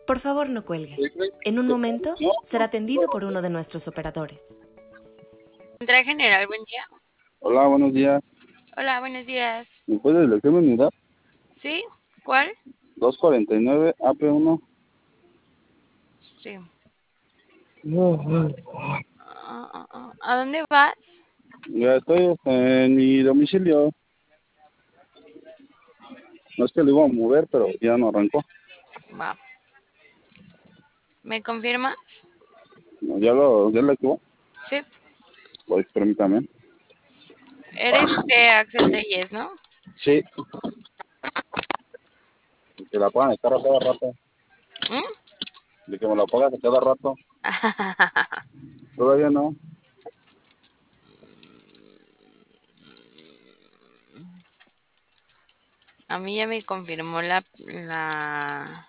Por favor, no cuelgue. En un momento será atendido por uno de nuestros operadores. Central General, buen día. Hola, buenos días. Hola, buenos días. ¿Me puedes elegir mi unidad? ¿Sí? ¿Cuál? 249 AP1. Sí. ¿A dónde vas? Ya estoy en mi domicilio. No es que lo iba a mover, pero ya no arrancó. Va. ¿Me confirmas? No, ya lo activó. Sí. Pues permítame. Eres Axel Telles, ¿no? Sí. De que la pongan a cada rato. ¿Mm? De que me la pongas a cada rato. Todavía no. A mí ya me confirmó la...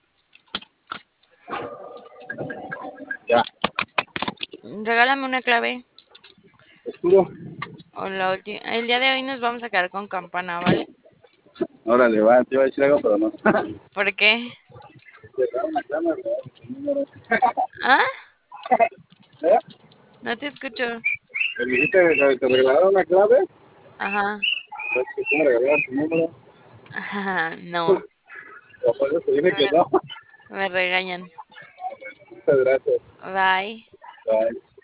Ya. Regálame una clave. Escudo. O la última. El día de hoy nos vamos a quedar con campana, ¿vale? Órale, va. Te iba a decir algo, pero no. ¿Por qué? Dejaron la cámara, ¿no? ¿Ah? ¿Eh? No te escucho. ¿Me dijiste que te regalaron la clave? Ajá. Pues que tú me regalaron tu número. Ajá. No. O por eso te dije que no. Me regañan. Muchas gracias. Bye. Bye.